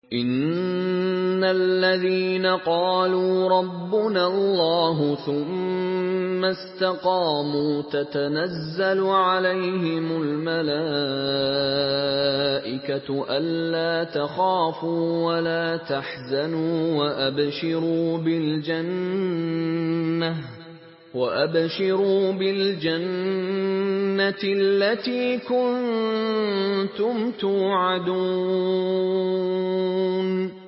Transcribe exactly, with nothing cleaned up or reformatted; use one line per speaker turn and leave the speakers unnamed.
إِنَّ الَّذِينَ قَالُوا رَبُّنَا اللَّهُ ثُمَّ اسْتَقَامُوا تَتَنَزَّلُ عَلَيْهِمُ الْمَلَائِكَةُ أَلَّا تَخَافُوا وَلَا تَحْزَنُوا وَأَبْشِرُوا بِالْجَنَّةِ الَّتِي كُنتُمْ تُوعَدُونَ